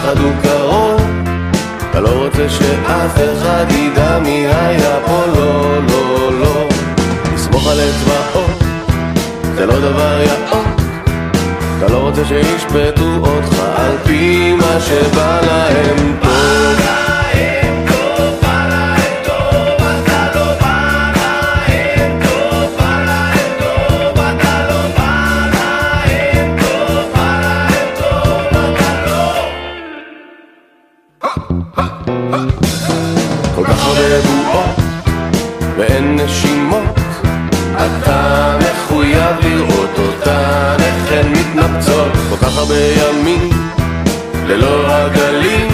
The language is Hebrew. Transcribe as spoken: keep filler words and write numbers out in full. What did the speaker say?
הפחד הוא קרוב, אתה לא רוצה שאף אחד ידע מי היה פה, לא, לא, לא. לסמוך על אצבעות זה לא דבר יאות, אתה לא רוצה שישפטו אותך על פי מה שבא להם טוב. כל כך הרבה בועות ואין נשימות, אתה מחויב לראות אותן איך הן מתנפצות. כל כך הרבה ימים ללא הגלים,